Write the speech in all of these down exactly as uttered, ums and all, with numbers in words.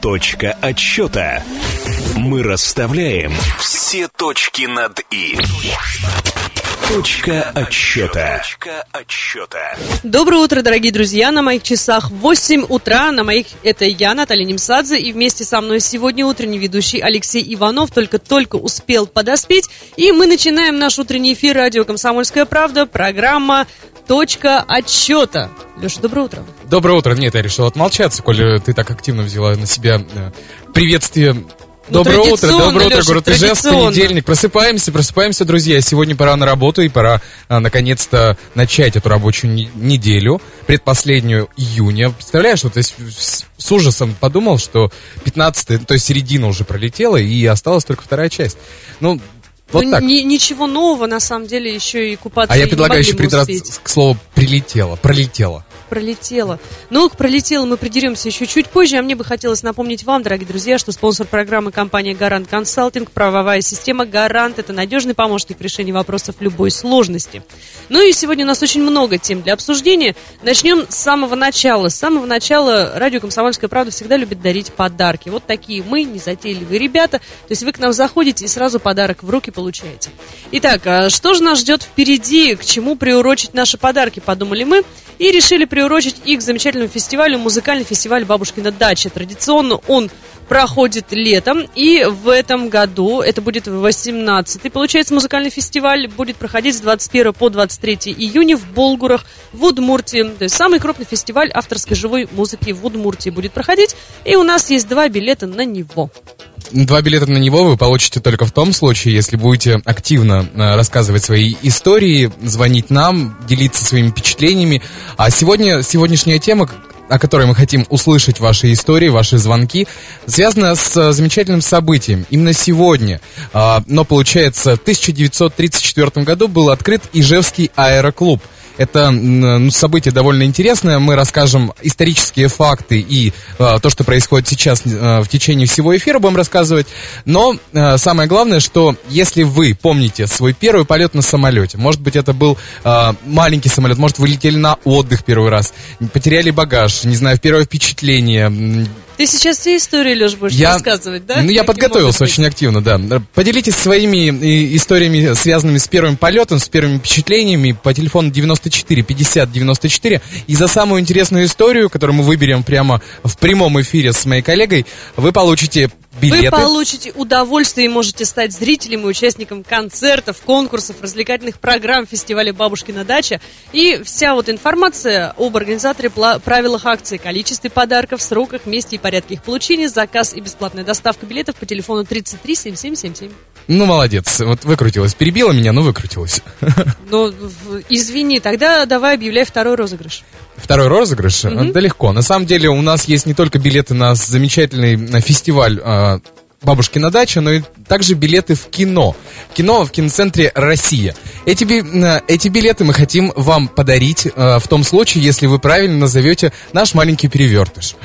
Точка отсчета. Мы расставляем все точки над «и». Точка отсчета. Точка отсчета. Доброе утро, дорогие друзья. На моих часах восемь утра. На моих это я, Наталья Немсадзе. И вместе со мной сегодня утренний ведущий Алексей Иванов. Только-только успел подоспеть. И мы начинаем наш утренний эфир радио «Комсомольская правда». Программа «Точка отсчета». Леша, доброе утро. Доброе утро. Нет, я решил отмолчаться, коль ты так активно взяла на себя приветствие. Ну, доброе утро, доброе утро, Леша, город Ижевск, понедельник. Просыпаемся, просыпаемся, друзья. Сегодня пора на работу, и пора а, наконец-то начать эту рабочую не- неделю, предпоследнюю июня. Представляешь, вот я с, с, с ужасом подумал, что пятнадцатое, то есть середина уже пролетела, и осталась только вторая часть. Ну, вот ну, так. Ни, ничего нового, на самом деле, еще и купаться А я не предлагаю могли еще бы придраться успеть. к слову «прилетело», «пролетело». Пролетело. Ну, к пролетело мы придеремся еще чуть позже, а мне бы хотелось напомнить вам, дорогие друзья, что спонсор программы — компания «Гарант Консалтинг», правовая система «Гарант» — это надежный помощник в решении вопросов любой сложности. Ну и сегодня у нас очень много тем для обсуждения. Начнем с самого начала. С самого начала радио «Комсомольская правда» всегда любит дарить подарки. Вот такие мы, незатейливые ребята. То есть вы к нам заходите и сразу подарок в руки получаете. Итак, что же нас ждет впереди, к чему приурочить наши подарки, подумали мы, и решили приурочить их к замечательному фестивалю, музыкальный фестиваль «Бабушкина дача». Традиционно он проходит летом, и в этом году, это будет восемнадцатый, получается, музыкальный фестиваль будет проходить с двадцать первого по двадцать третье июня в Болгурах, в Удмуртии. То есть самый крупный фестиваль авторской живой музыки в Удмуртии будет проходить, и у нас есть два билета на него. Два билета на него вы получите только в том случае, если будете активно э, рассказывать свои истории, звонить нам, делиться своими впечатлениями. А сегодня, сегодняшняя тема, о которой мы хотим услышать ваши истории, ваши звонки, связана с э, замечательным событием. Именно сегодня, э, но получается, в тысяча девятьсот тридцать четвёртом году был открыт Ижевский аэроклуб. Это ну, событие довольно интересное. Мы расскажем исторические факты и э, то, что происходит сейчас э, в течение всего эфира, будем рассказывать. Но э, самое главное, что если вы помните свой первый полет на самолете, может быть, это был э, маленький самолет, может, вы летели на отдых первый раз, потеряли багаж, не знаю, первое впечатление. Ты сейчас все истории, Леш, будешь я, рассказывать, да? Ну, я подготовился очень активно, да. Поделитесь своими историями, связанными с первым полетом, с первыми впечатлениями по телефону девяносто четыре пятьдесят девяносто четыре. И за самую интересную историю, которую мы выберем прямо в прямом эфире с моей коллегой, вы получите билеты. Вы получите удовольствие и можете стать зрителем и участником концертов, конкурсов, развлекательных программ фестиваля «Бабушкина дача». И вся вот информация об организаторе, правилах акции, количестве подарков, сроках, месте и порядке их получения, заказ и бесплатная доставка билетов по телефону тридцать три семьдесят семь семьдесят семь. Ну, молодец. Вот выкрутилась. Перебила меня, но выкрутилась. Ну, извини, тогда давай объявляй второй розыгрыш. Второй розыгрыш? Mm-hmm. Да легко. На самом деле у нас есть не только билеты на замечательный фестиваль э, «Бабушкина дача», но и также билеты в кино. Кино в киноцентре «Россия». Эти, э, эти билеты мы хотим вам подарить э, в том случае, если вы правильно назовете наш маленький перевертыш.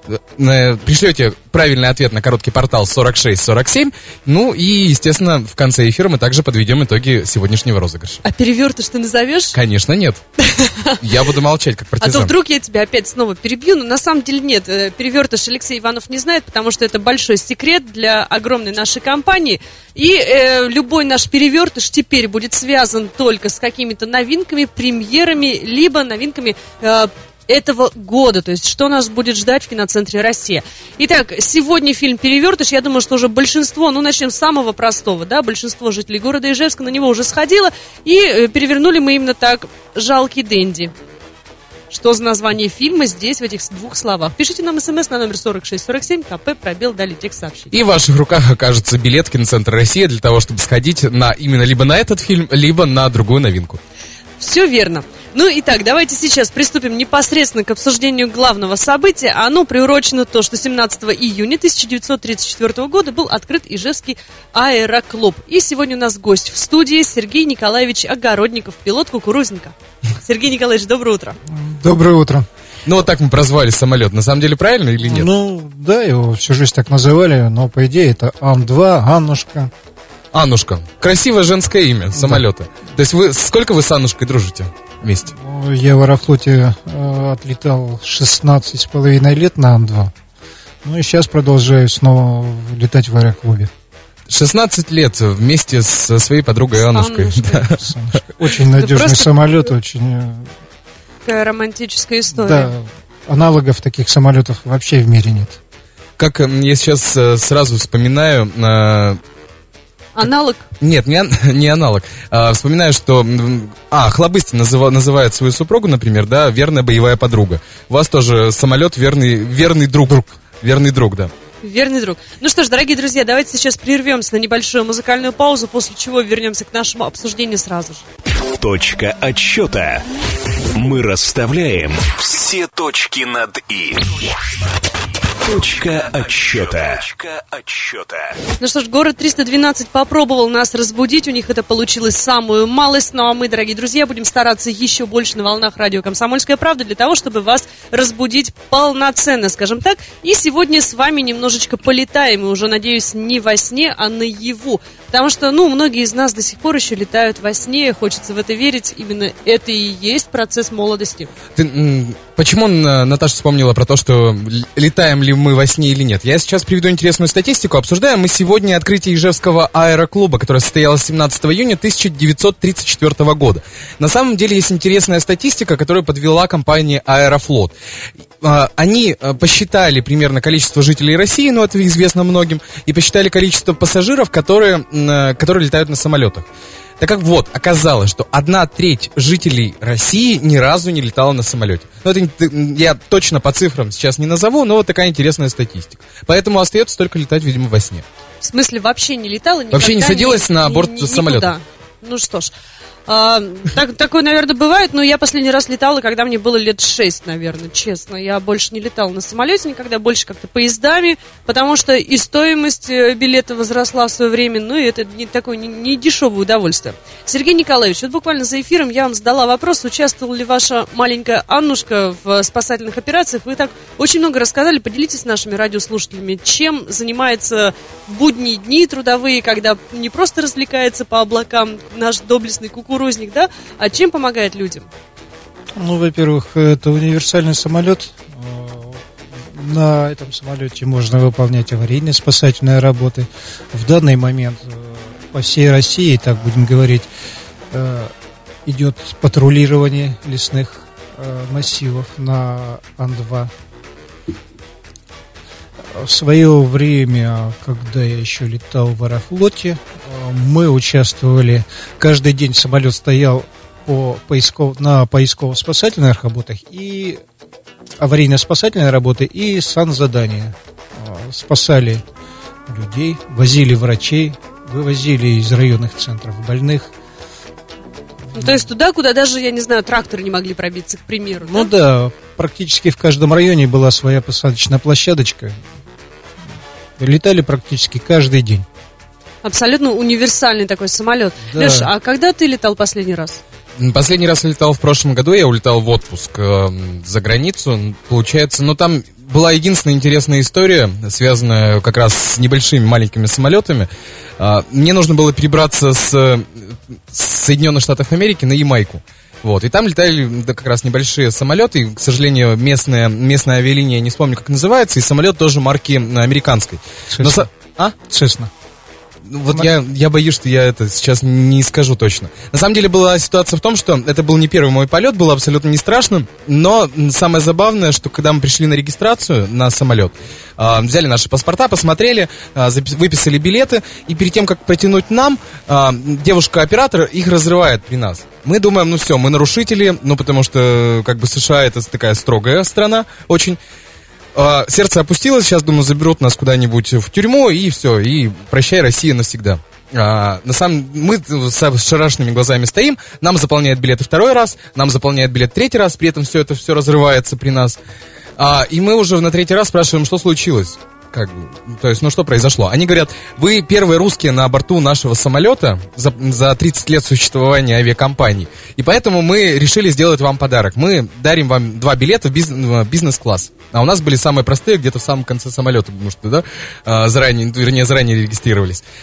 Пришлете правильный ответ на короткий портал сорок шесть сорок семь. Ну и, естественно, в конце эфира мы также подведем итоги сегодняшнего розыгрыша. А перевертыш ты назовешь? Конечно, нет. Я буду молчать, как партизан. А то вдруг я тебя опять снова перебью. Но на самом деле нет. Перевертыш Алексей Иванов не знает, потому что это большой секрет для огромной нашей компании. И э, любой наш перевертыш теперь будет связан только с какими-то новинками, премьерами, либо новинками э, этого года, то есть что нас будет ждать в киноцентре «Россия». Итак, сегодня фильм «Перевертыш», я думаю, что уже большинство, ну, начнем с самого простого, да, большинство жителей города Ижевска на него уже сходило, и э, перевернули мы именно так «Жалкий Дэнди». Что за название фильма здесь, в этих двух словах? Пишите нам смс на номер сорок шесть сорок семь, КП, пробел, далее текст сообщить. И в ваших руках окажется билет в киноцентр «Россия» для того, чтобы сходить на именно либо на этот фильм, либо на другую новинку. Все верно. Ну, итак, давайте сейчас приступим непосредственно к обсуждению главного события. Оно приурочено то, что семнадцатого июня тысяча девятьсот тридцать четвёртого года был открыт Ижевский аэроклуб. И сегодня у нас гость в студии Сергей Николаевич Огородников, пилот кукурузника. Сергей Николаевич, доброе утро. Доброе утро. Ну, вот так мы прозвали самолет. На самом деле правильно или нет? Ну, да, его всю жизнь так называли, но, по идее, это Ан два, Аннушка. Аннушка. Красивое женское имя самолета. Да. То есть вы сколько вы с Аннушкой дружите вместе? Я в Аэрофлоте э, отлетал шестнадцать с половиной лет на Ан два. Ну и сейчас продолжаю снова летать в аэроклубе. шестнадцать лет вместе со своей подругой Аннушкой. Да. Очень надежный самолет, очень... Такая романтическая история. Да, аналогов таких самолетов вообще в мире нет. Как я сейчас сразу вспоминаю... Аналог? Нет, не, не аналог. А, вспоминаю, что... А, Хлобыстин называ, называет свою супругу, например, да, верная боевая подруга. У вас тоже самолет верный, верный друг. друг. Верный друг, да. Верный друг. Ну что ж, дорогие друзья, давайте сейчас прервемся на небольшую музыкальную паузу, после чего вернемся к нашему обсуждению сразу же. Точка отсчета. Мы расставляем все точки над «и». Точка отсчета. Точка отсчета. Ну что ж, город триста двенадцать попробовал нас разбудить. У них это получилось самую малость. Ну а мы, дорогие друзья, будем стараться еще больше на волнах радио «Комсомольская правда» для того, чтобы вас разбудить полноценно, скажем так. И сегодня с вами немножечко полетаем. И уже, надеюсь, не во сне, а наяву. Потому что, ну, многие из нас до сих пор еще летают во сне. Хочется в это верить. Именно это и есть процесс молодости. Ты, почему Наташа вспомнила про то, что летаем ли мы во сне или нет? Я сейчас приведу интересную статистику. Обсуждаем мы сегодня открытие Ижевского аэроклуба, которое состоялось семнадцатого июня тысяча девятьсот тридцать четвёртого года. На самом деле есть интересная статистика, которую подвела компания «Аэрофлот». Они посчитали примерно количество жителей России, ну это известно многим, и посчитали количество пассажиров, которые, которые летают на самолетах. Так как вот, оказалось, что одна треть жителей России ни разу не летала на самолете. Ну, это я точно по цифрам сейчас не назову, но вот такая интересная статистика. Поэтому остается только летать, видимо, во сне. В смысле, вообще не летала? Вообще не садилась ни, на борт ни, самолета? Никуда. Ну что ж. А, так, такое, наверное, бывает, но я последний раз летала, когда мне было лет шесть, наверное, честно. Я больше не летала на самолете никогда, больше как-то поездами, потому что и стоимость билета возросла в свое время, ну и это не такое не, не дешевое удовольствие. Сергей Николаевич, вот буквально за эфиром я вам задала вопрос, участвовала ли ваша маленькая Аннушка в спасательных операциях. Вы так очень много рассказали, поделитесь с нашими радиослушателями, чем занимается в будние дни трудовые, когда не просто развлекается по облакам наш доблестный кукурузник, да? А чем помогает людям? Ну, во-первых, это универсальный самолет. На этом самолете можно выполнять аварийные спасательные работы. В данный момент по всей России, так будем говорить, идет патрулирование лесных массивов на Ан два. В свое время, когда я еще летал в Аэрофлоте, мы участвовали, каждый день самолет стоял по поисков, на поисково-спасательных работах и аварийно-спасательные работы и санзадания. Спасали людей, возили врачей, вывозили из районных центров больных. Ну, то есть туда, куда даже, я не знаю, тракторы не могли пробиться, к примеру, да? Ну да, практически в каждом районе была своя посадочная площадочка. Летали практически каждый день. Абсолютно универсальный такой самолет. Да. Леш, а когда ты летал последний раз? Последний раз летал в прошлом году, я улетал в отпуск э, за границу, получается, но там была единственная интересная история, связанная как раз с небольшими маленькими самолетами. Э, мне нужно было перебраться с, с Соединенных Штатов Америки на Ямайку. Вот, и там летали да, как раз небольшие самолеты, и, к сожалению, местная, местная авиалиния, не вспомню, как называется, и самолет тоже марки американской. Цесна. А? Цесна. Вот я, я боюсь, что я это сейчас не скажу точно. На самом деле была ситуация в том, что это был не первый мой полет, было абсолютно не страшно, но самое забавное, что когда мы пришли на регистрацию на самолет, э, взяли наши паспорта, посмотрели, э, запис- выписали билеты, и перед тем, как протянуть нам, э, девушка-оператор их разрывает при нас. Мы думаем, ну все, мы нарушители, ну потому что как бы США это такая строгая страна, очень... Сердце опустилось, сейчас, думаю, заберут нас куда-нибудь в тюрьму, и все, и прощай, Россия навсегда. А, на самом мы с шарашными глазами стоим, нам заполняют билеты второй раз, нам заполняют билет третий раз, при этом все это все разрывается при нас. А, и мы уже на третий раз спрашиваем, что случилось. Как бы, то есть, ну что произошло? Они говорят, вы первые русские на борту нашего самолета за, за тридцать лет существования авиакомпании. И поэтому мы решили сделать вам подарок. Мы дарим вам два билета в бизнес, бизнес-класс. А у нас были самые простые, где-то в самом конце самолета, потому что, да, заранее, вернее, заранее регистрировались.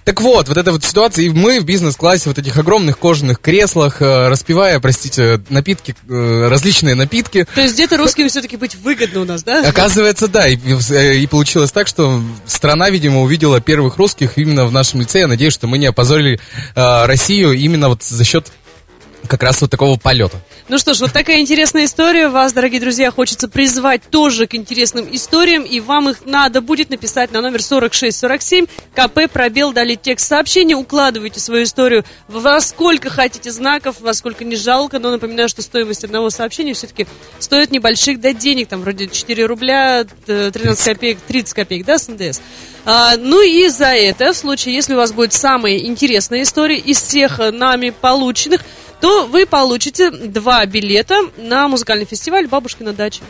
Так вот, вот эта вот ситуация, и мы в бизнес-классе в вот этих огромных кожаных креслах, э, распивая, простите, напитки, э, различные напитки. То есть где-то русским все-таки быть выгодно у нас, да? Оказывается, да, и, и получилось так, что страна, видимо, увидела первых русских именно в нашем лице. Я надеюсь, что мы не опозорили э, Россию именно вот за счет как раз вот такого полета. Ну что ж, вот такая интересная история. Вас, дорогие друзья, хочется призвать тоже к интересным историям, и вам их надо будет написать на номер сорок шесть сорок семь, КП, пробел, далее текст сообщения, укладывайте свою историю во сколько хотите знаков, во сколько не жалко, но напоминаю, что стоимость одного сообщения все-таки стоит небольших, да, денег, там вроде четыре рубля, тринадцать копеек, тридцать копеек, да, с эн дэ эс. А, ну и за это, в случае, если у вас будет самая интересная история из всех нами полученных, то вы получите два билета на музыкальный фестиваль «Бабушкина дача».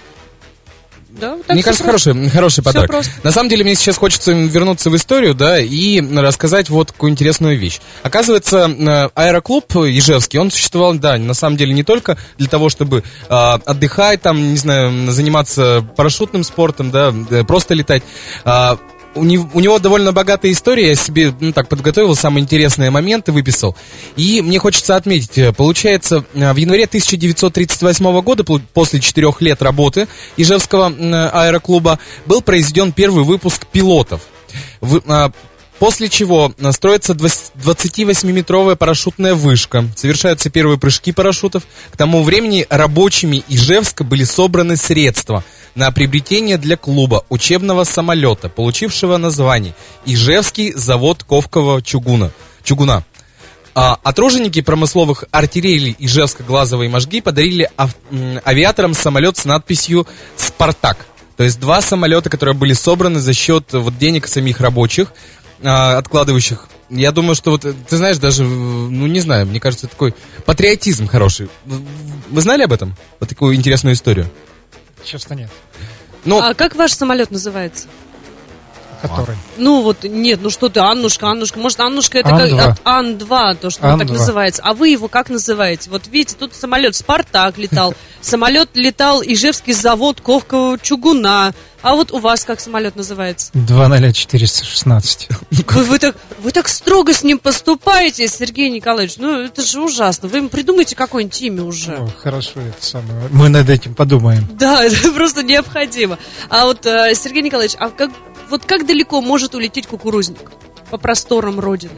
Да, вот так мне кажется, просто. хороший, хороший подарок. Просто. На самом деле, мне сейчас хочется вернуться в историю, да, и рассказать вот какую интересную вещь. Оказывается, аэроклуб Ижевский, он существовал, да, на самом деле не только для того, чтобы э, отдыхать, там, не знаю, заниматься парашютным спортом, да, просто летать. Э, У него, у него довольно богатая история, я себе, ну, так подготовил, самые интересные моменты выписал. И мне хочется отметить, получается, в январе тысяча девятьсот тридцать восьмого года, после четырех лет работы Ижевского аэроклуба, был произведен первый выпуск пилотов. В, а, после чего строится двадцативосьмиметровая парашютная вышка, совершаются первые прыжки парашютов. К тому времени рабочими Ижевска были собраны средства на приобретение для клуба учебного самолета, получившего название «Ижевский завод ковкового чугуна». чугуна. А, а труженики промысловых артиллерий Ижевска-Глазова и Можги подарили ав- авиаторам самолет с надписью «Спартак». То есть два самолета, которые были собраны за счет вот, денег самих рабочих, а, откладывающих. Я думаю, что вот, ты знаешь, даже, ну не знаю, мне кажется, такой патриотизм хороший. Вы знали об этом? Вот такую интересную историю? Честно, нет. Но... А как ваш самолет называется? Который? Ну вот, нет, ну что ты, Аннушка, Аннушка. Может, Аннушка это Ан-два. как от Ан два, то, что он так Ан-два. называется. А вы его как называете? Вот видите, тут самолет «Спартак» летал, самолет летал Ижевский завод ковкового чугуна. А вот у вас как самолет называется? два ноль четыреста шестнадцать. Вы, вы, так, вы так строго с ним поступаете, Сергей Николаевич. Ну, это же ужасно. Вы им придумайте какое-нибудь имя уже. Ну, хорошо, это самое. Мы над этим подумаем. Да, это просто необходимо. А вот, э, Сергей Николаевич, а как, вот как далеко может улететь кукурузник по просторам Родины?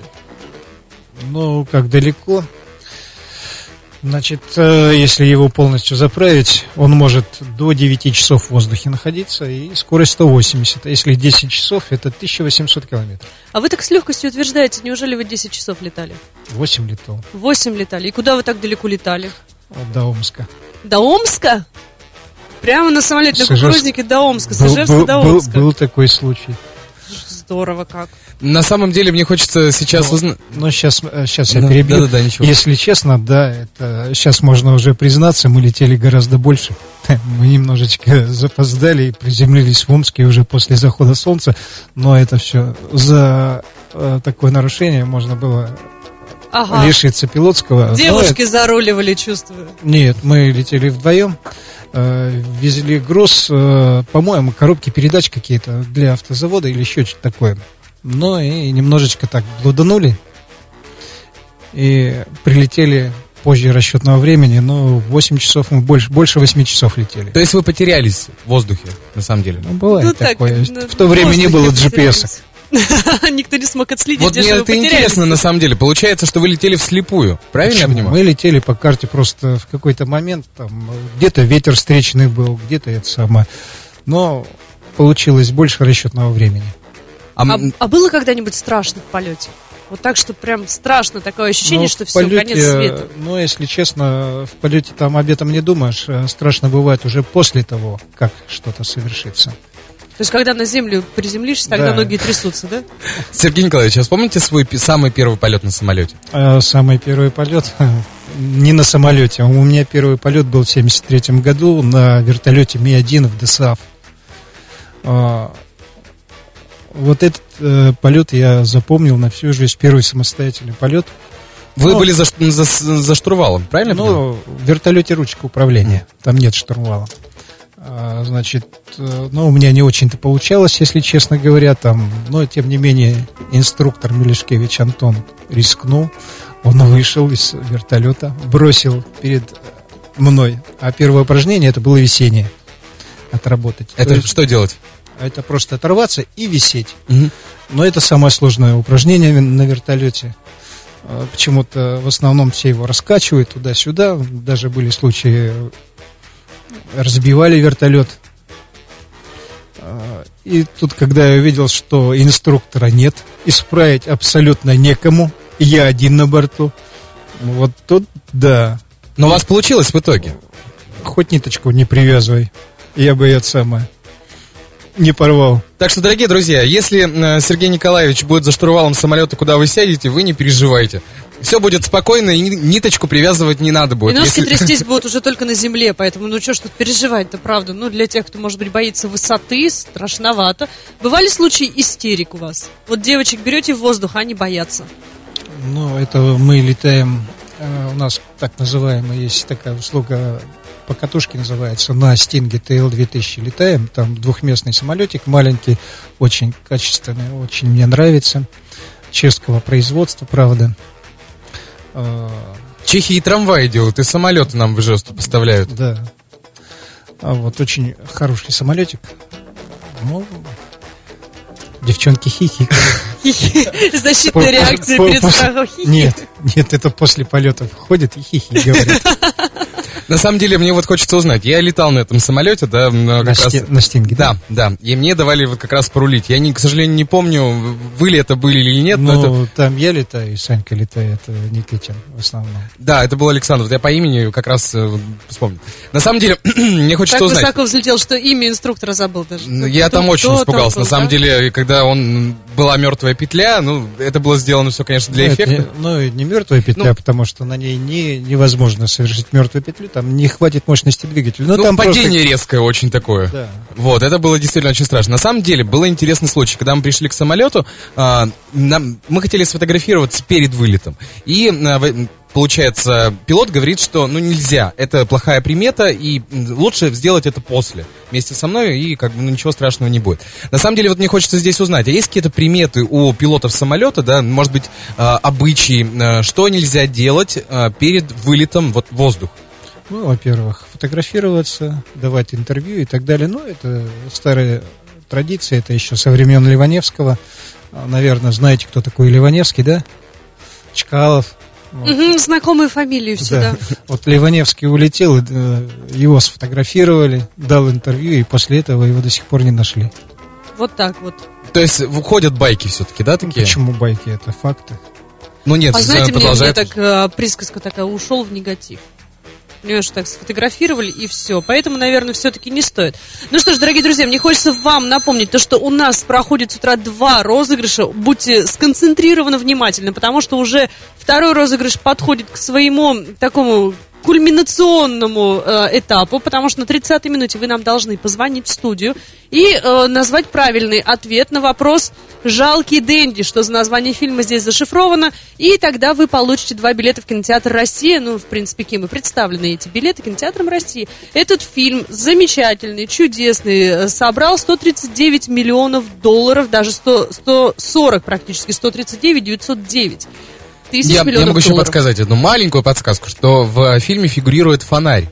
Ну, как далеко? Значит, э, если его полностью заправить, он может до девяти часов в воздухе находиться, и скорость сто восемьдесят. А если десять часов, это тысяча восемьсот километров. А вы так с легкостью утверждаете, неужели вы десять часов летали? восемь летал. восемь летали. И куда вы так далеко летали? До Омска. До Омска? Прямо на самолете на С Ижевска. кукурузнике до Омска, с Был, Ижевска был, до был, Омска. был такой случай. Здорово как. На самом деле, мне хочется сейчас узнать... Но сейчас, сейчас я Ну, перебью. да-да-да, ничего. Если честно, да, это сейчас можно уже признаться, мы летели гораздо больше. Мы немножечко запоздали и приземлились в Омске уже после захода солнца. Но это все за э, такое нарушение можно было Ага. лишиться пилотского. Девушки Но заруливали, чувствую. это- Нет, мы летели вдвоем. э, Везли груз, э, по-моему, коробки передач какие-то для автозавода или еще что-то такое. Ну и немножечко так блуданули. И прилетели позже расчетного времени, но восемь часов мы больше, больше восьми часов летели. То есть вы потерялись в воздухе, на самом деле? Ну, бывает Ну, так, такое. ну, В то время не было воздухе джи пи эс. потерялись. Никто не смог отследить, Вот где мне же вы это потерялись. интересно, на самом деле. Получается, что вы летели вслепую, правильно я понимаю? Мы летели по карте просто в какой-то момент, там, где-то ветер встречный был, где-то это самое. Но получилось больше расчетного времени. А, А, м, а было когда-нибудь страшно в полете? Вот так, что прям страшно, такое ощущение, Но что в все, полете, конец света. Ну, если честно, в полете там об этом не думаешь. а Страшно бывает уже после того, как что-то совершится. То есть, когда на землю приземлишься, тогда Да. ноги трясутся, да? Сергей Николаевич, а вспомните свой пи- самый первый полет на самолете? А самый первый полет не на самолете. У меня первый полет был в семьдесят третьем году на вертолете Ми один в ДОСААФ. А, Вот этот э, полет я запомнил на всю жизнь. Первый самостоятельный полет. Вы Ну, были за, ш- за, с- за штурвалом, правильно? я понимаю? Ну, в вертолете ручка управления. Там нет штурвала. А, значит, ну, у меня не очень-то получалось, если честно говоря, там, но, тем не менее, инструктор Мелешкевич Антон рискнул, он вышел из вертолета, бросил перед мной, а первое упражнение это было висение, отработать. Это есть, что делать? Это просто оторваться и висеть. Угу. Но это самое сложное упражнение на вертолете. Почему-то в основном все его раскачивают туда-сюда, даже были случаи, разбивали вертолет. И тут, когда я увидел, что инструктора нет, исправить абсолютно некому, я один на борту, вот тут, да. Но у вас получилось в итоге? Хоть ниточку не привязывай, я бы это самое не порвал. Так что, дорогие друзья, если э, Сергей Николаевич будет за штурвалом самолета, куда вы сядете, вы не переживайте. Все будет спокойно, и ниточку привязывать не надо будет. И ножки если... трястись будут уже только на земле, поэтому, ну что ж тут переживать-то, правда. Ну, для тех, кто, может быть, боится высоты, страшновато. Бывали случаи истерик у вас? Вот девочек берете в воздух, а они боятся. Ну, это мы летаем, э, у нас так называемая есть такая услуга, по катушке называется, на Стинге Ти Эл две тысячи летаем, там двухместный самолетик маленький, очень качественный, очень мне нравится, чешского производства, правда. Чехи и трамваи делают, и самолеты нам в Ижевск поставляют. Да, а вот очень хороший самолетик, ну, девчонки хихикают. Защитная реакция перед страхом хихи. Нет, нет, это после полетов ходит и хихи говорит. На самом деле, мне вот хочется узнать. Я летал на этом самолете, да, на, как сти- раз... на Стинге, да? Да, да. И мне давали вот как раз порулить. Я, не, к сожалению, не помню, вы ли это были или нет. Ну, но это... там я летаю, и Санька летает, это Никитин в основном. Да, это был Александр. Вот я по имени как раз э, вспомнил. На самом деле, мне хочется так узнать. Так высоко взлетел, что имя инструктора забыл даже. Я кто, там очень кто испугался. там был, на самом да? деле, когда он была мертвая петля, ну, это было сделано все, конечно, для ну, эффекта. Это, ну, не мертвая петля, ну, потому что на ней не, невозможно совершить мертвую петлю, там не хватит мощности двигателя. Но ну, там падение просто... резкое очень такое. Да. Вот, это было действительно очень страшно. На самом деле, был интересный случай. Когда мы пришли к самолету, а, нам, мы хотели сфотографироваться перед вылетом. И, а, получается, пилот говорит, что ну нельзя, это плохая примета, и лучше сделать это после, вместе со мной, и как бы ну, ничего страшного не будет. На самом деле, вот мне хочется здесь узнать, а есть какие-то приметы у пилотов самолета, да, может быть, а, обычаи, а, что нельзя делать а, перед вылетом вот, в воздух? Ну, во-первых, фотографироваться, давать интервью и так далее. Ну, это старая традиция, это еще со времен Ливаневского. Наверное, знаете, кто такой Ливаневский, да? Чкалов. Вот. Угу, знакомые фамилии все, да. да. Вот Ливаневский улетел, его сфотографировали, дал интервью, и после этого его до сих пор не нашли. Вот так вот. То есть выходят байки все-таки, да, такие? Почему байки? Это факты. Ну нет, а знаете, мне, мне продолжает... так а, присказка такая, ушел в негатив. Понимаешь, так сфотографировали и все. Поэтому, наверное, все-таки не стоит. Ну что ж, дорогие друзья, мне хочется вам напомнить то, что у нас проходит с утра два розыгрыша. Будьте сконцентрированы внимательно, потому что уже второй розыгрыш подходит к своему такому кульминационному э, этапу, потому что на тридцатой минуте вы нам должны позвонить в студию и э, назвать правильный ответ на вопрос «Жалкий Дэнди», что за название фильма здесь зашифровано, и тогда вы получите два билета в кинотеатр «Россия». Ну, в принципе, кем и представлены эти билеты кинотеатром «Россия». Этот фильм замечательный, чудесный, собрал сто тридцать девять миллионов долларов, даже сто, сто сорок практически, сто тридцать девять девятьсот девять. Я, я могу долларов. еще подсказать одну маленькую подсказку, что в фильме фигурирует фонарь.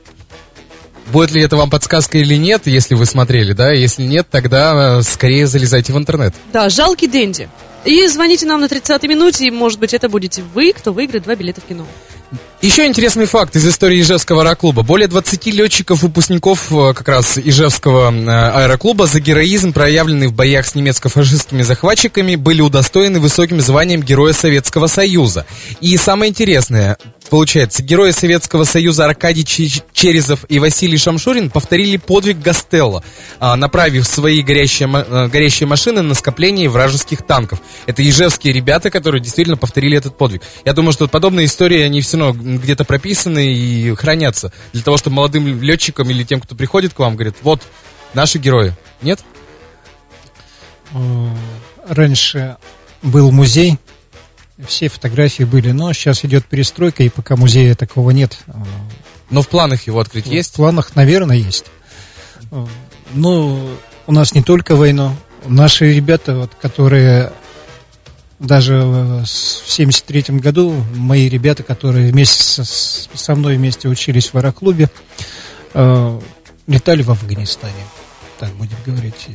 Будет ли это вам подсказка или нет, если вы смотрели, да? Если нет, тогда скорее залезайте в интернет. Да, «Жалкий Дэнди». И звоните нам на тридцатой минуте, и, может быть, это будете вы, кто выиграет два билета в кино. Еще интересный факт из истории Ижевского аэроклуба. Более двадцати летчиков-выпускников как раз Ижевского аэроклуба за героизм, проявленный в боях с немецко-фашистскими захватчиками, были удостоены высоким званием Героя Советского Союза. И самое интересное, получается, герои Советского Союза Аркадий Черезов и Василий Шамшурин повторили подвиг Гастелло, направив свои горящие, горящие машины на скопление вражеских танков. Это ижевские ребята, которые действительно повторили этот подвиг. Я думаю, что подобные истории, они все равно где-то прописаны и хранятся. Для того, чтобы молодым летчикам или тем, кто приходит к вам, говорит, вот, наши герои. Нет? Раньше был музей, все фотографии были, но сейчас идет перестройка, и пока музея такого нет. Но в планах его открыть есть? В планах, наверное, есть. Ну, у нас не только войну. Наши ребята, вот, которые даже в семьдесят третьем году, мои ребята, которые вместе со, со мной вместе учились в аэроклубе, э, летали в Афганистане. Так будем говорить.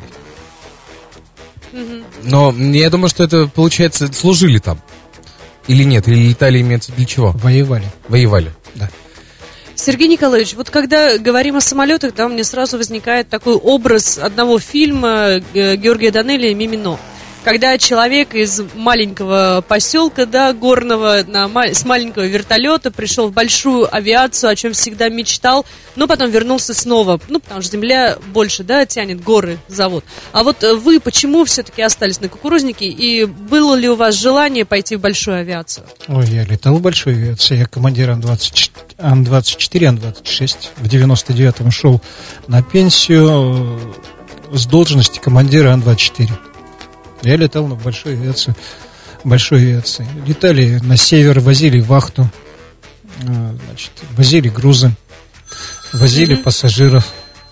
Но я думаю, что это, получается, служили там. Или нет? Или летали имеется для чего? Воевали. Воевали. Да. Сергей Николаевич, вот когда говорим о самолетах, да, мне сразу возникает такой образ одного фильма Георгия Данелия «Мимино». Когда человек из маленького поселка, да, горного, на, с маленького вертолета пришел в большую авиацию, о чем всегда мечтал, но потом вернулся снова, ну, потому что земля больше, да, тянет, горы зовут. А вот вы почему все-таки остались на кукурузнике, и было ли у вас желание пойти в большую авиацию? Ой, я летал в большой авиации, я командир Ан двадцать четыре, Ан двадцать шесть. В девяносто девятом ушел на пенсию с должности командира Ан двадцать четыре. Я летал на большой авиации, большой авиации. Летали на север, возили вахту, значит, возили грузы, возили mm-hmm. пассажиров.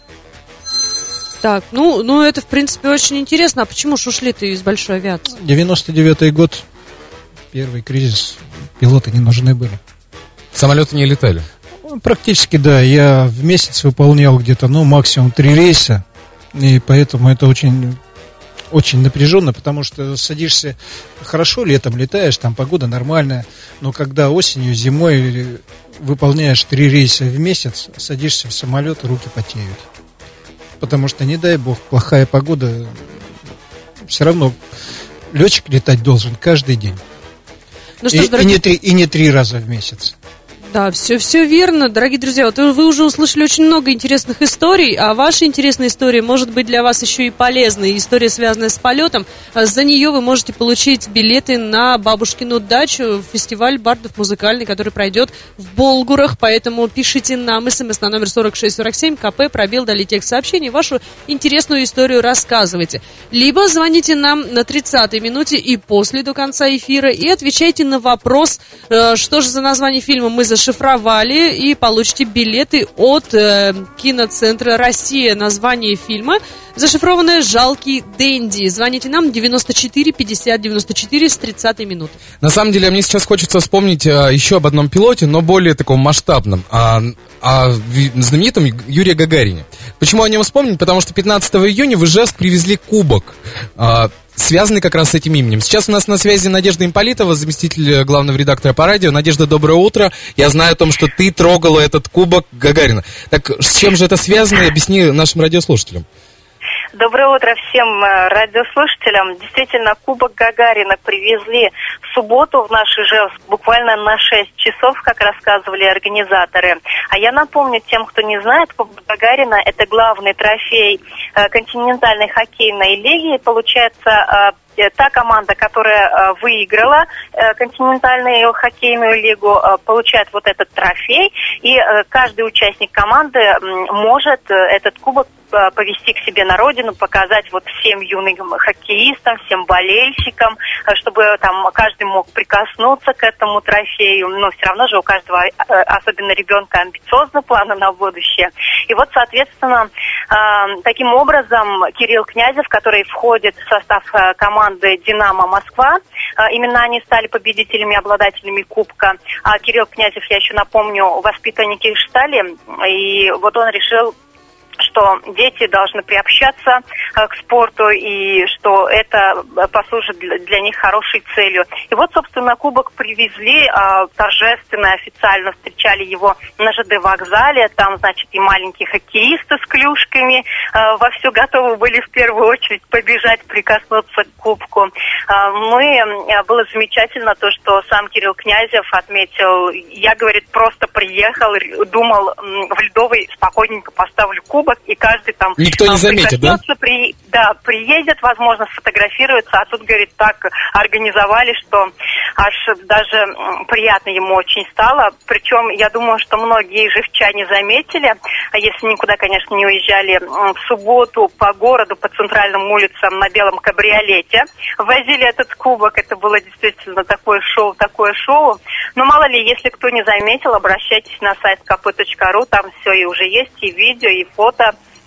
Так, ну, ну это, в принципе, очень интересно. А почему же ушли-то из большой авиации? девяносто девятый год, первый кризис, пилоты не нужны были. Самолеты не летали? Практически, да. Я в месяц выполнял где-то, ну, максимум три рейса, и поэтому это очень... Очень напряженно, потому что садишься, хорошо летом летаешь, там погода нормальная, но когда осенью, зимой выполняешь три рейса в месяц, садишься в самолет, руки потеют. Потому что, не дай бог, плохая погода, все равно летчик летать должен каждый день. Ну что ж, и, дорогие... и, не три, и не три раза в месяц. Да, все, все верно, дорогие друзья. Вот вы уже услышали очень много интересных историй, а ваша интересная история может быть для вас еще и полезной. История, связанная с полетом. За нее вы можете получить билеты на бабушкину дачу, фестиваль бардов музыкальный, который пройдет в Болгурах. Поэтому пишите нам смс на номер сорок шесть сорок семь, КП, пробел, далее текст сообщений, вашу интересную историю рассказывайте. Либо звоните нам на тридцатой минуте и после до конца эфира и отвечайте на вопрос, что же за название фильма мы зашифровали. Шифровали и получите билеты от э, киноцентра «Россия». Название фильма зашифрованное «Жалкий Дэнди». Звоните нам девяносто четыре пятьдесят девяносто четыре с тридцатой минуты. На самом деле, мне сейчас хочется вспомнить а, еще об одном пилоте, но более таком масштабном, а, о знаменитом Юрии Гагарине. Почему о нем вспомнить? Потому что пятнадцатого июня в Ижевск привезли кубок, а, связанный как раз с этим именем. Сейчас у нас на связи Надежда Имполитова, заместитель главного редактора по радио. Надежда, доброе утро. Я знаю о том, что ты трогала этот кубок Гагарина. Так с чем же это связано? Объясни нашим радиослушателям. Доброе утро всем радиослушателям. Действительно, кубок Гагарина привезли в субботу в наш Ижевск буквально на шесть часов, как рассказывали организаторы. А я напомню тем, кто не знает, кубок Гагарина – это главный трофей континентальной хоккейной лиги. Получается, та команда, которая выиграла континентальную хоккейную лигу, получает вот этот трофей, и каждый участник команды может этот кубок повести к себе на родину, показать вот всем юным хоккеистам, всем болельщикам, чтобы там каждый мог прикоснуться к этому трофею. Но все равно же у каждого, особенно ребенка, амбициозные планы на будущее. И вот, соответственно, таким образом Кирилл Князев, который входит в состав команды «Динамо Москва», именно они стали победителями, обладателями кубка. А Кирилл Князев, я еще напомню, воспитанник Ижстали, и вот он решил, что дети должны приобщаться э, к спорту и что это послужит для, для них хорошей целью. И вот, собственно, кубок привезли, э, торжественно, официально встречали его на ЖД вокзале. Там, значит, и маленькие хоккеисты с клюшками э, вовсю готовы были в первую очередь побежать, прикоснуться к кубку. Э, мы, э, было замечательно то, что сам Кирилл Князев отметил, я, говорит, просто приехал, думал, в Ледовой спокойненько поставлю кубок, и каждый там... Никто не заметит, да? При, да, приедет, возможно, сфотографируется, а тут, говорит, так организовали, что аж даже приятно ему очень стало. Причем, я думаю, что многие ижевчане заметили, если никуда, конечно, не уезжали, в субботу по городу, по центральным улицам на белом кабриолете возили этот кубок. Это было действительно такое шоу, такое шоу. Но мало ли, если кто не заметил, обращайтесь на сайт ка пэ точка ру, там все и уже есть, и видео, и фото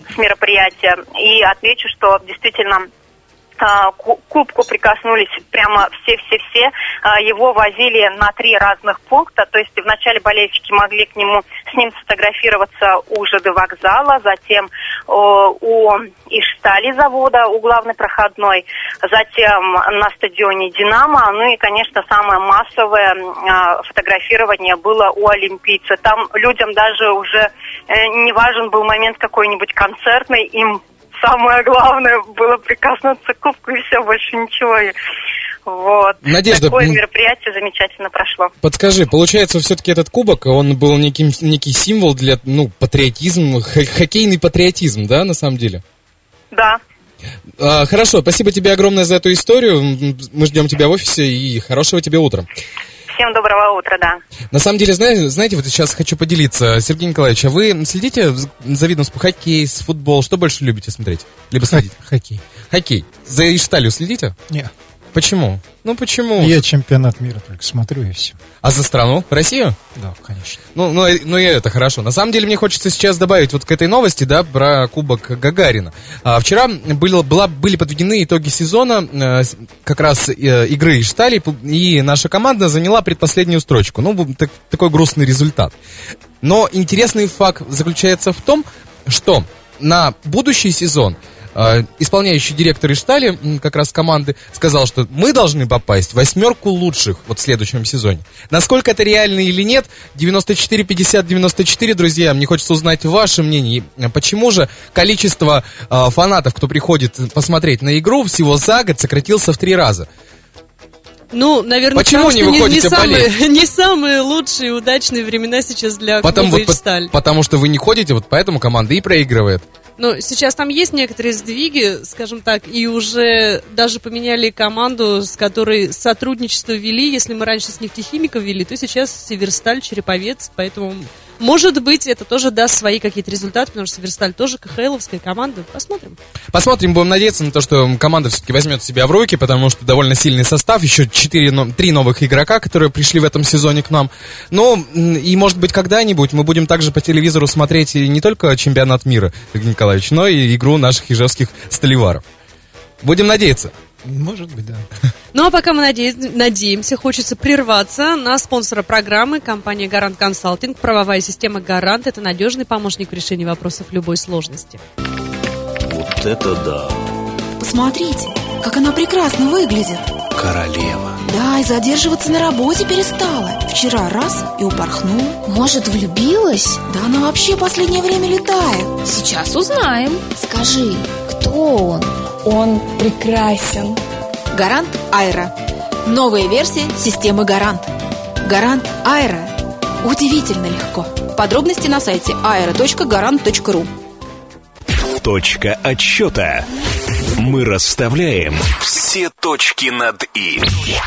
с мероприятия. И отмечу, что действительно к кубку прикоснулись прямо все-все-все. Его возили на три разных пункта. То есть вначале болельщики могли к нему, с ним сфотографироваться у ЖД вокзала, затем у Ижстали завода, у главной проходной, затем на стадионе «Динамо». Ну и, конечно, самое массовое фотографирование было у олимпийца. Там людям даже уже не важен был момент какой-нибудь концертный, им самое главное было прикоснуться к кубку, и все, больше ничего. Вот. Надежда, такое мероприятие замечательно прошло. Подскажи, получается, все-таки этот кубок, он был неким, некий символ для, ну, патриотизма, хоккейный патриотизм, да, на самом деле? Да. А, хорошо, спасибо тебе огромное за эту историю. Мы ждем тебя в офисе, и хорошего тебе утра. Всем доброго утра, да. На самом деле, знаете, знаете, вот сейчас хочу поделиться. Сергей Николаевич, а вы следите за видом спорта? Хоккей, футбол? Что больше любите смотреть? Либо следить? Хоккей. Хоккей. За Ижсталью следите? Нет. Почему? Ну, почему? Я чемпионат мира только смотрю, и все. А за страну? Россию? Да, конечно. Ну, ну, ну, и это хорошо. На самом деле, мне хочется сейчас добавить вот к этой новости, да, про Кубок Гагарина. А, вчера было, была, были подведены итоги сезона, э, как раз э, игры Ижстали, и наша команда заняла предпоследнюю строчку. Ну, так, такой грустный результат. Но интересный факт заключается в том, что на будущий сезон исполняющий директор Ижстали, как раз команды, сказал, что мы должны попасть в восьмерку лучших вот в следующем сезоне. Насколько это реально или нет, девяносто четыре пятьдесят девяносто четыре, друзья, мне хочется узнать ваше мнение. Почему же количество э, фанатов, кто приходит посмотреть на игру, всего за год сократился в три раза? Ну, наверное, почему потому, не что выходите не, не, болеть? самые, не самые лучшие, удачные времена сейчас для потому, клуба вот, Ижсталь. Потому что вы не ходите, вот поэтому команда и проигрывает. Но сейчас там есть некоторые сдвиги, скажем так, и уже даже поменяли команду, с которой сотрудничество вели. Если мы раньше с нефтехимиков вели, то сейчас Северсталь, Череповец, поэтому, может быть, это тоже даст свои какие-то результаты, потому что Северсталь тоже КХЛовская команда. Посмотрим. Посмотрим, будем надеяться на то, что команда все-таки возьмет себя в руки, потому что довольно сильный состав, еще четыре, три новых игрока, которые пришли в этом сезоне к нам. Ну, и, может быть, когда-нибудь мы будем также по телевизору смотреть не только чемпионат мира, Сергей Николаевич, но и игру наших ижевских сталеваров. Будем надеяться. Может быть, да. Ну, а пока мы наде- надеемся, хочется прерваться на спонсора программы, компания «Гарант Консалтинг». Правовая система «Гарант» — это надежный помощник в решении вопросов любой сложности. Вот это да! Посмотрите, как она прекрасно выглядит. Королева. Да, и задерживаться на работе перестала. Вчера раз и упорхнула. Может, влюбилась? Да она вообще последнее время летает. Сейчас узнаем. Скажи, кто он? Он прекрасен. Гарант Айра. Новая версия системы Гарант. Гарант Айра. Удивительно легко. Подробности на сайте айра точка гарант точка ру. Точка отсчета. Мы расставляем все точки над «и».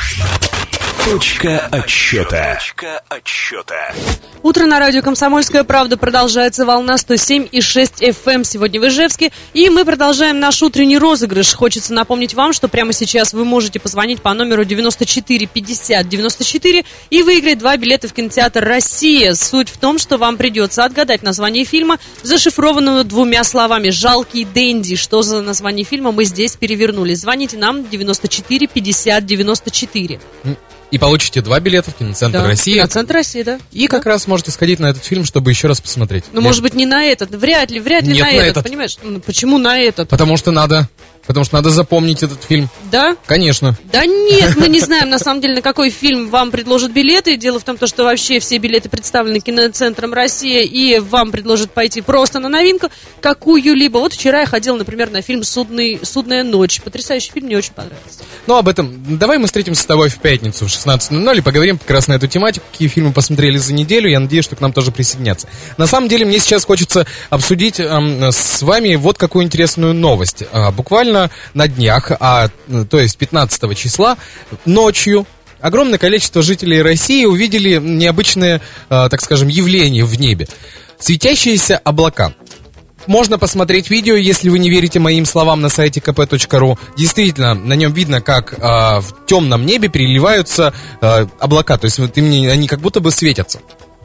Точка отсчета. Точка отсчета. Утро на радио «Комсомольская правда». Продолжается волна сто семь и шесть эф эм сегодня в Ижевске. И мы продолжаем наш утренний розыгрыш. Хочется напомнить вам, что прямо сейчас вы можете позвонить по номеру девяносто четыре пятьдесят девяносто четыре и выиграть два билета в кинотеатр «Россия». Суть в том, что вам придется отгадать название фильма, зашифрованного двумя словами «Жалкий Дэнди». Что за название фильма, мы здесь перевернули. Звоните нам девяносто четыре пятьдесят девяносто четыре. И получите два билета в киноцентр Да, России. Киноцентр России, да. И как да. раз можете сходить на этот фильм, чтобы еще раз посмотреть. Ну, может быть, не на этот. Вряд ли, вряд ли Нет, на, на этот, этот. понимаешь? Ну, почему на этот? Потому что надо. Потому что надо запомнить этот фильм. Да? Конечно. Да нет, мы не знаем, на самом деле, на какой фильм вам предложат билеты. Дело в том, что вообще все билеты представлены киноцентром «Россия», и вам предложат пойти просто на новинку какую-либо. Вот вчера я ходила, например, на фильм «Судный, «Судная ночь». Потрясающий фильм, мне очень понравился. Ну, об этом. Давай мы встретимся с тобой в пятницу в шестнадцать ноль ноль и поговорим как раз на эту тематику, какие фильмы посмотрели за неделю. Я надеюсь, что к нам тоже присоединятся. На самом деле, мне сейчас хочется обсудить эм, с вами вот какую интересную новость. А, буквально на днях, а, то есть пятнадцатого числа, ночью, огромное количество жителей России увидели необычное, а, так скажем, явление в небе. Светящиеся облака. Можно посмотреть видео, если вы не верите моим словам, на сайте ка пэ точка ру. Действительно, на нем видно, как а, в темном небе переливаются а, облака. То есть вот, они как будто бы светятся.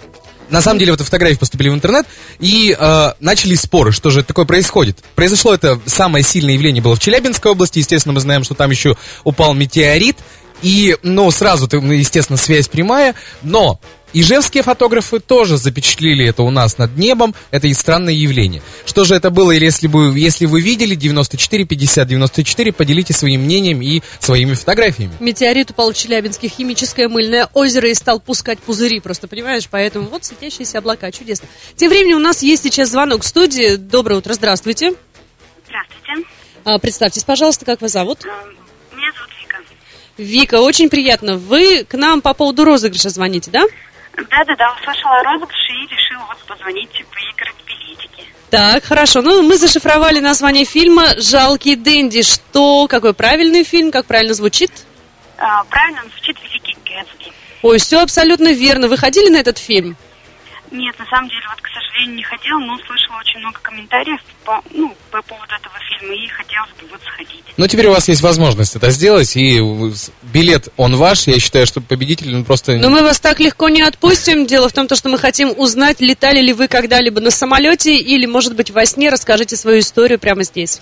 На самом деле, вот фотографии поступили в интернет, и э, начались споры, что же такое происходит. Произошло это самое сильное явление было в Челябинской области, естественно, мы знаем, что там еще упал метеорит, и, ну, сразу, естественно, связь прямая, но ижевские фотографы тоже запечатлели это у нас над небом, это и странное явление. Что же это было, или если, бы, если вы видели, девяносто четыре пятьдесят девяносто четыре, поделитесь своим мнением и своими фотографиями. Метеорит упал в Челябинске, химическое мыльное озеро, и стал пускать пузыри, просто понимаешь, поэтому вот светящиеся облака, чудесно. Тем временем у нас есть сейчас звонок в студии. Доброе утро, здравствуйте. Здравствуйте. А, представьтесь, пожалуйста, как вас зовут? Меня зовут Вика. Вика, очень приятно. Вы к нам по поводу розыгрыша звоните, да? Да-да-да, услышала розыгрыш и решила вот позвонить, выиграть билетики. Так, хорошо. Ну, мы зашифровали название фильма «Жалкий Дэнди». Что, какой правильный фильм, как правильно звучит? А, правильно он звучит «Великий Гэтсби». Ой, все абсолютно верно. Вы ходили на этот фильм? Нет, на самом деле, вот, к сожалению, не ходила, но слышала очень много комментариев по, ну, по поводу этого фильма, и хотелось бы вот сходить. Но теперь у вас есть возможность это сделать, и билет, он ваш, я считаю, что победитель, он просто... Но мы вас так легко не отпустим. Дело в том, что мы хотим узнать, летали ли вы когда-либо на самолете, или, может быть, во сне. Расскажите свою историю прямо здесь.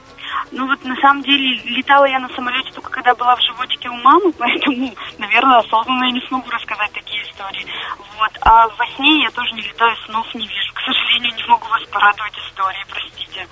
Ну вот, на самом деле, летала я на самолете только когда была в животике у мамы, поэтому, наверное, осознанно я не смогу рассказать такие истории. Вот. А во сне я тоже не летаю, снов не вижу. К сожалению, не могу вас порадовать историей, простите.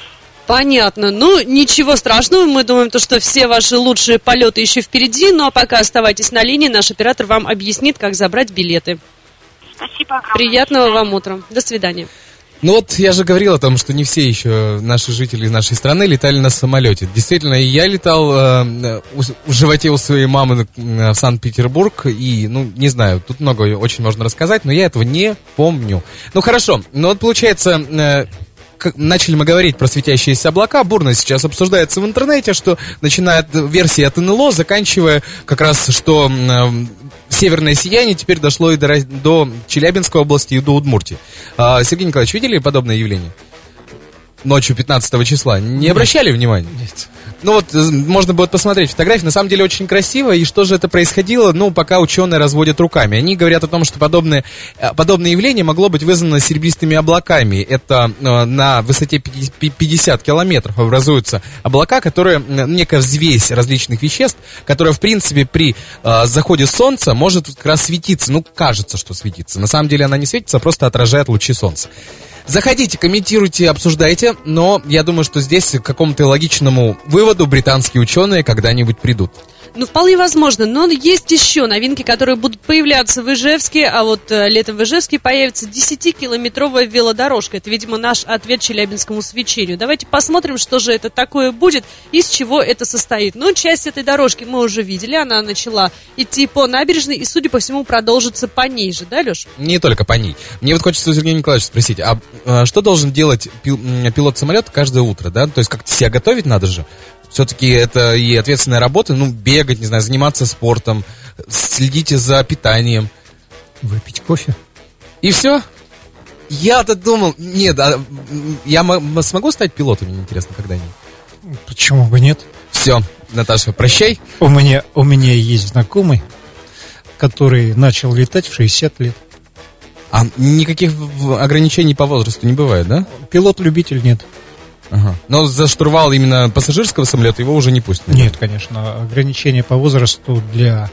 Понятно. Ну, ничего страшного. Мы думаем, то, что все ваши лучшие полеты еще впереди. Ну, а пока оставайтесь на линии. Наш оператор вам объяснит, как забрать билеты. Спасибо огромное. Приятного вам утра. До свидания. Ну вот я же говорил о том, что не все еще наши жители нашей страны летали на самолете. Действительно, и я летал э, в животе у своей мамы в Санкт-Петербург, и, ну, не знаю, тут много очень можно рассказать, но я этого не помню. Ну хорошо, ну вот получается... Э, начали мы говорить про светящиеся облака, бурно сейчас обсуждается в интернете, что начиная от версии от эн эл о, заканчивая как раз, что э, северное сияние теперь дошло и до, до Челябинской области, и до Удмуртии. А, Сергей Николаевич, видели подобное явление? Ночью пятнадцатого числа. Не Нет. Обращали внимания? Нет. Ну вот, можно будет посмотреть фотографии, на самом деле очень красиво, и что же это происходило, ну, пока ученые разводят руками. Они говорят о том, что подобное, подобное явление могло быть вызвано серебристыми облаками. Это э, на высоте пятьдесят километров образуются облака, которые, некая взвесь различных веществ, которая, в принципе, при э, заходе солнца может как раз светиться, ну, кажется, что светится. На самом деле она не светится, а просто отражает лучи солнца. Заходите, комментируйте, обсуждайте, но я думаю, что здесь к какому-то логичному выводу британские ученые когда-нибудь придут. Ну, вполне возможно, но есть еще новинки, которые будут появляться в Ижевске, а вот э, летом в Ижевске появится десятикилометровая велодорожка. Это, видимо, наш ответ челябинскому свечению. Давайте посмотрим, что же это такое будет, из чего это состоит. Ну, часть этой дорожки мы уже видели, она начала идти по набережной и, судя по всему, продолжится по ней же, да, Леш? Не только по ней. Мне вот хочется у Сергея Николаевича спросить, а, а что должен делать пил, пилот самолета каждое утро, да? То есть как-то себя готовить надо же? Все-таки это и ответственная работа, ну, бегать, не знаю, заниматься спортом, следите за питанием. Выпить кофе. И все? Я-то думал, нет, а я м- смогу стать пилотом, мне интересно, когда-нибудь? Почему бы нет? Все, Наташа, прощай. У меня, у меня есть знакомый, который начал летать в шестьдесят лет. А никаких ограничений по возрасту не бывает, да? Пилот-любитель нет. Ага. Но за штурвал именно пассажирского самолета его уже не пустят? Нет, конечно. Ограничение по возрасту для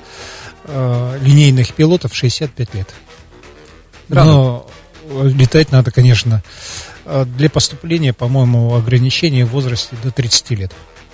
э, линейных пилотов шестьдесят пять лет. Рано. Но летать надо, конечно, для поступления, по-моему, ограничение в возрасте до тридцати лет.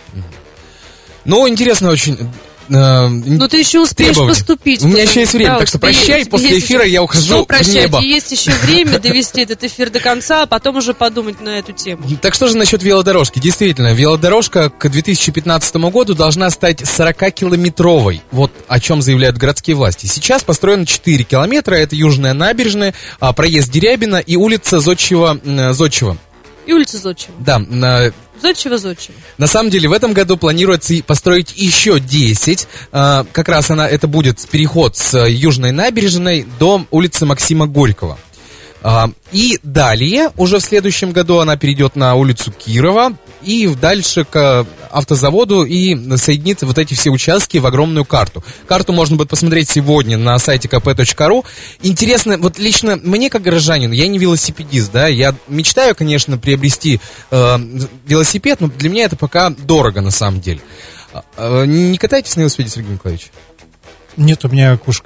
Ну, интересно очень... Но ты еще успеешь требования. поступить. У меня еще есть время, да, так что прощай, есть, после есть эфира еще... я ухожу Что в прощать? небо. Есть еще время довести этот эфир до конца, а потом уже подумать на эту тему. Так что же насчет велодорожки? Действительно, велодорожка к две тысячи пятнадцатому году должна стать сорокакилометровой. Вот о чем заявляют городские власти. Сейчас построено четыре километра, это Южная набережная, проезд Дерябина и улица Зодчего. Зодчего. И улица Зодчего. Да, на... Зодчего-Зодчего. На самом деле в этом году планируется построить еще десять. Как раз она, это будет переход с Южной набережной до улицы Максима Горького. И далее, уже в следующем году она перейдет на улицу Кирова и дальше к автозаводу и соединит вот эти все участки в огромную карту. Карту можно будет посмотреть сегодня на сайте ка пэ точка ру. Интересно, вот лично мне, как горожанину, я не велосипедист, да, я мечтаю, конечно, приобрести э, велосипед, но для меня это пока дорого на самом деле. Э, не катаетесь на велосипеде, Сергей Николаевич? Нет, у меня окушка.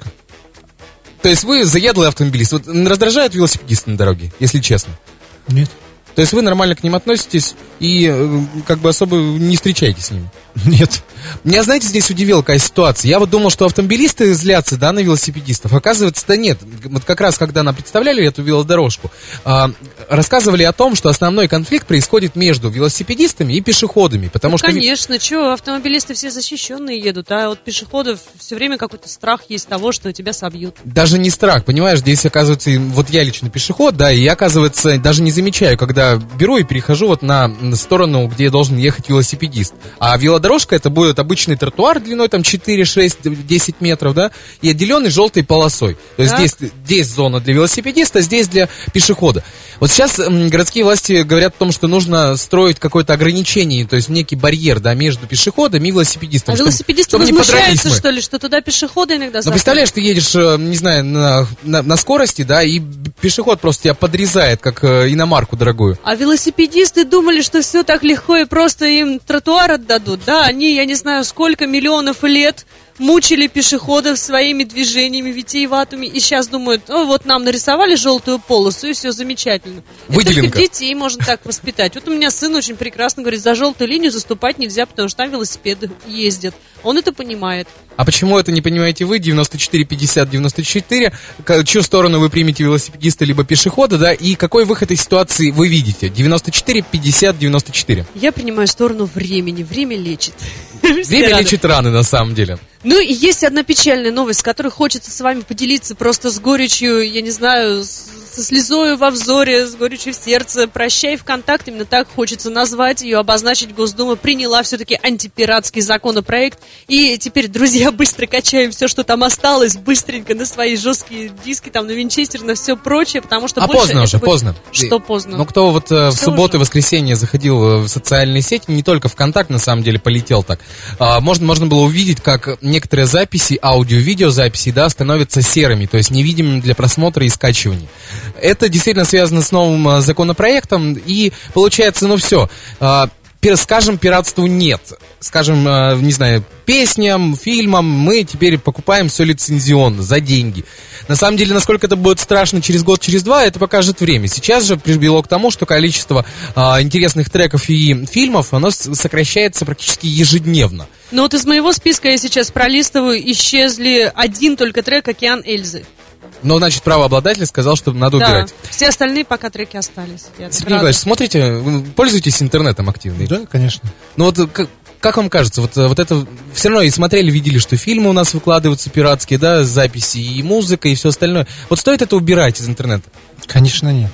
То есть вы заядлый автомобилист. Вот раздражают велосипедисты на дороге, если честно? Нет. То есть вы нормально к ним относитесь и как бы особо не встречаетесь с ними? Нет. Меня, знаете, здесь удивила какая ситуация. Я вот думал, что автомобилисты злятся, да, на велосипедистов. Оказывается, да нет. Вот как раз, когда нам представляли эту велодорожку, а, рассказывали о том, что основной конфликт происходит между велосипедистами и пешеходами. Потому ну, что... конечно, что, автомобилисты все защищенные едут, а от пешеходов все время какой-то страх есть того, что тебя собьют. Даже не страх, понимаешь, здесь, оказывается, вот я лично пешеход, да, и я, оказывается, даже не замечаю, когда беру и перехожу вот на сторону, где должен ехать велосипедист. А велодорожка это будет обычный тротуар длиной там четыре, шесть, десять метров, да, и отделенный желтой полосой. То есть здесь, здесь зона для велосипедиста, здесь для пешехода. Вот сейчас м, городские власти говорят о том, что нужно строить какое-то ограничение, то есть некий барьер, да, между пешеходом и велосипедистом. А чтобы, велосипедисты чтобы возмущаются, что ли, что туда пешеходы иногда заходят? Ну, представляешь, ты едешь, не знаю, на, на, на скорости, да, и пешеход просто тебя подрезает, как э, иномарку дорогую. А велосипедисты думали, что все так легко и просто им тротуар отдадут, да? Они, я не знаю, сколько миллионов лет мучили пешеходов своими движениями витиеватыми, и сейчас думают, oh, вот нам нарисовали желтую полосу, и все замечательно. Выделенка. Это только детей можно так воспитать. Вот у меня сын очень прекрасно говорит, за желтую линию заступать нельзя, потому что там велосипеды ездят. Он это понимает. А почему это не понимаете вы? девяносто четыре пятьдесят девяносто четыре. Чью сторону вы примете, велосипедиста либо пешехода, да? И какой выход из ситуации вы видите? девяносто четыре пятьдесят девяносто четыре. Я принимаю сторону времени. Время лечит. Время лечит раны, на самом деле. Ну и есть одна печальная новость, с которой хочется с вами поделиться просто с горечью, я не знаю, со слезою во взоре, с горечью в сердце. Прощай, ВКонтакт, именно так хочется назвать ее, обозначить. Госдума приняла все-таки антипиратский законопроект. И теперь, друзья, быстро качаем все, что там осталось, быстренько на свои жесткие диски, там на Винчестер, на все прочее, потому что а больше... поздно уже, будет... поздно. Что поздно? Ну, кто вот э, в Все субботу и уже. воскресенье заходил в социальные сети, не только ВКонтакт, на самом деле, полетел так. А, можно, можно было увидеть, как некоторые записи, аудио-видеозаписи, да, становятся серыми, то есть невидимыми для просмотра и скачивания. Это действительно связано с новым а, законопроектом, и получается, ну все, а, пир, скажем, пиратству нет. Скажем, а, не знаю, песням, фильмам мы теперь покупаем все лицензионно, за деньги. На самом деле, насколько это будет страшно через год, через два, это покажет время. Сейчас же привело к тому, что количество а, интересных треков и фильмов, оно сокращается практически ежедневно. Ну вот из моего списка я сейчас пролистываю, исчезли один только трек «Океан Эльзы». Но, значит, правообладатель сказал, что надо да. убирать. Все остальные пока треки остались. Я Сергей Николаевич, смотрите, вы пользуетесь интернетом активно? Да, конечно. Ну вот как, как вам кажется, вот, вот это все равно и смотрели, видели, что фильмы у нас выкладываются пиратские, да, записи и музыка и все остальное. Вот стоит это убирать из интернета? Конечно, нет.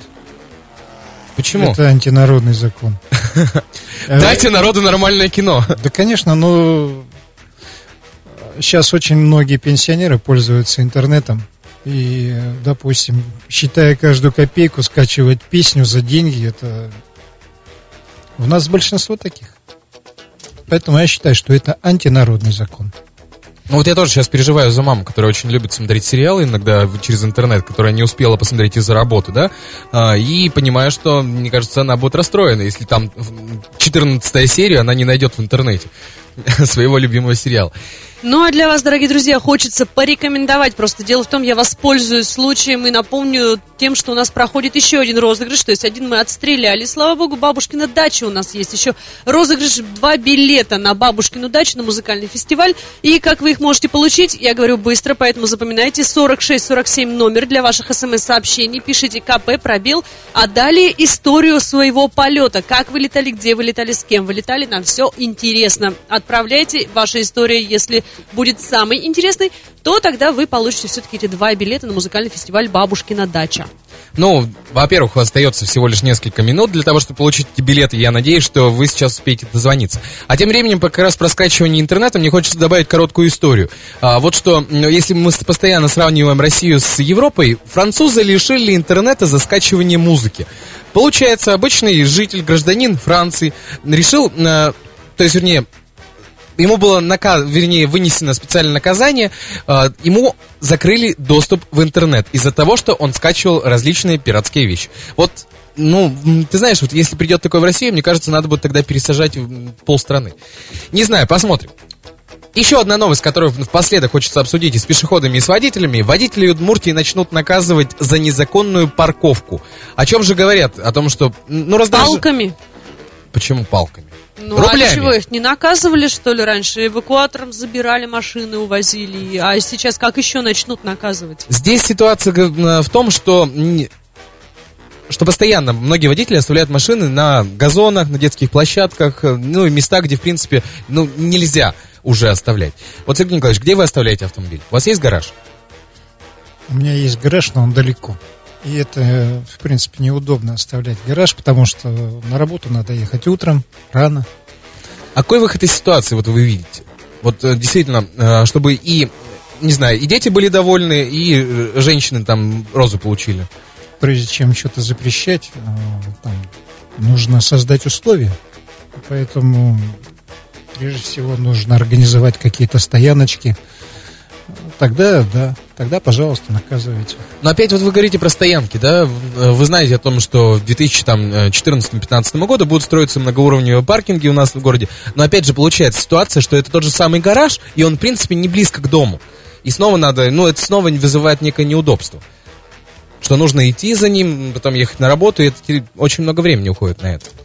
Почему? Это антинародный закон. Дайте народу нормальное кино. Да, конечно, но сейчас очень многие пенсионеры пользуются интернетом. И, допустим, считая каждую копейку, скачивать песню за деньги, это... У нас большинство таких. Поэтому я считаю, что это антинародный закон. Ну вот я тоже сейчас переживаю за маму, которая очень любит смотреть сериалы иногда через интернет, которая не успела посмотреть из-за работы, да, а, и понимаю, что, мне кажется, она будет расстроена, если там четырнадцатая серия она не найдет в интернете своего любимого сериала. Ну, а для вас, дорогие друзья, хочется порекомендовать. Просто дело в том, я воспользуюсь случаем и напомню тем, что у нас проходит еще один розыгрыш. То есть один мы отстреляли. Слава богу, бабушкина дача у нас есть. Еще розыгрыш, два билета на бабушкину дачу, на музыкальный фестиваль. И как вы их можете получить, я говорю быстро, поэтому запоминайте. сорок шесть сорок семь номер для ваших смс-сообщений. Пишите КП, пробел. А далее историю своего полета. Как вы летали, где вы летали, с кем вы летали. Нам все интересно. От отправляйте. Ваша история, если будет самой интересной, то тогда вы получите все-таки эти два билета на музыкальный фестиваль «Бабушкина дача». Ну, во-первых, у вас остается всего лишь несколько минут для того, чтобы получить эти билеты. Я надеюсь, что вы сейчас успеете дозвониться. А тем временем, как раз про скачивание интернета, мне хочется добавить короткую историю. А, вот что, если мы постоянно сравниваем Россию с Европой, французы лишили интернета за скачивание музыки. Получается, обычный житель, гражданин Франции решил, а, то есть, вернее... Ему было, наказ, вернее, вынесено специальное наказание, э, ему закрыли доступ в интернет из-за того, что он скачивал различные пиратские вещи. Вот, ну, ты знаешь, вот если придет такое в Россию, мне кажется, надо будет тогда пересажать полстраны. Не знаю, посмотрим. Еще одна новость, которую впоследок хочется обсудить и с пешеходами, и с водителями. Водители Удмуртии начнут наказывать за незаконную парковку. О чем же говорят? О том, что... Ну, раздаж... Палками? Почему палками? Ну, рублями. А чего, их не наказывали, что ли, раньше? Эвакуатором забирали машины, увозили. А сейчас как еще начнут наказывать? Здесь ситуация в том, что... что постоянно многие водители оставляют машины на газонах, на детских площадках, ну и местах, где, в принципе, ну, нельзя уже оставлять. Вот, Сергей Николаевич, где вы оставляете автомобиль? У вас есть гараж? У меня есть гараж, но он далеко. И это, в принципе, неудобно оставлять гараж, потому что на работу надо ехать утром, рано. А какой выход из ситуации вот вы видите? Вот действительно, чтобы и, не знаю, и дети были довольны, и женщины там розу получили. Прежде чем что-то запрещать, там, нужно создать условия. Поэтому, прежде всего, нужно организовать какие-то стояночки. Тогда, да, тогда, пожалуйста, наказывайте. Но опять вот вы говорите про стоянки, да? Вы знаете о том, что в две тысячи четырнадцатом-пятнадцатом году будут строиться многоуровневые паркинги у нас в городе. Но опять же получается ситуация, что это тот же самый гараж, и он, в принципе, не близко к дому. И снова надо, ну, это снова вызывает некое неудобство. Что нужно идти за ним, потом ехать на работу, и это очень много времени уходит на это.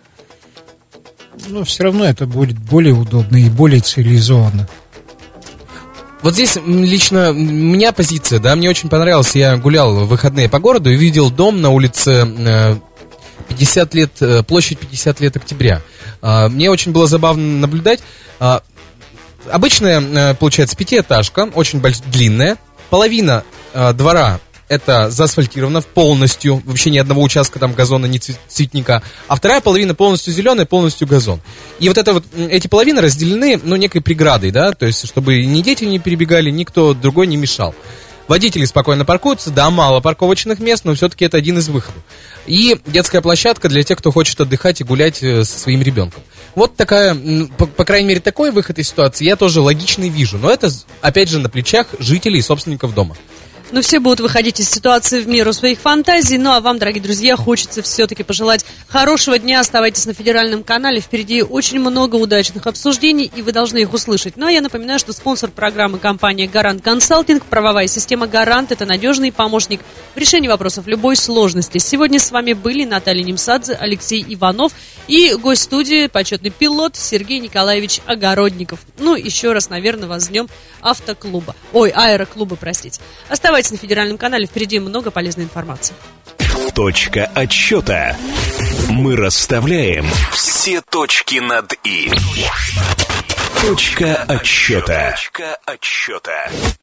Но все равно это будет более удобно и более цивилизованно. Вот здесь лично у меня позиция, да, мне очень понравилось, я гулял в выходные по городу и видел дом на улице пятьдесят лет, площадь пятьдесят лет октября. Мне очень было забавно наблюдать. Обычная, получается, пятиэтажка, очень больш... длинная, половина двора это заасфальтировано полностью, вообще ни одного участка там газона, ни цветника, а вторая половина полностью зеленая, полностью газон. И вот, это вот эти половины разделены, ну, некой преградой, да, то есть, чтобы ни дети не перебегали, никто другой не мешал. Водители спокойно паркуются, да, мало парковочных мест, но все-таки это один из выходов. И детская площадка для тех, кто хочет отдыхать и гулять со своим ребенком. Вот такая, по, по крайней мере, такой выход из ситуации я тоже логичный вижу, но это, опять же, на плечах жителей и собственников дома. Ну, все будут выходить из ситуации в меру своих фантазий. Ну, а вам, дорогие друзья, хочется все-таки пожелать хорошего дня. Оставайтесь на федеральном канале. Впереди очень много удачных обсуждений, и вы должны их услышать. Ну, а я напоминаю, что спонсор программы — компания «Гарант Консалтинг». Правовая система «Гарант» — это надежный помощник в решении вопросов любой сложности. Сегодня с вами были Наталья Немсадзе, Алексей Иванов и гость студии, почетный пилот Сергей Николаевич Огородников. Ну, еще раз, наверное, вас с днем автоклуба. Ой, аэроклуба, простите. Оставайтесь на федеральном канале, впереди много полезной информации. Точка отсчета. Мы расставляем все точки над «и». Точка отсчета. Точка отсчета.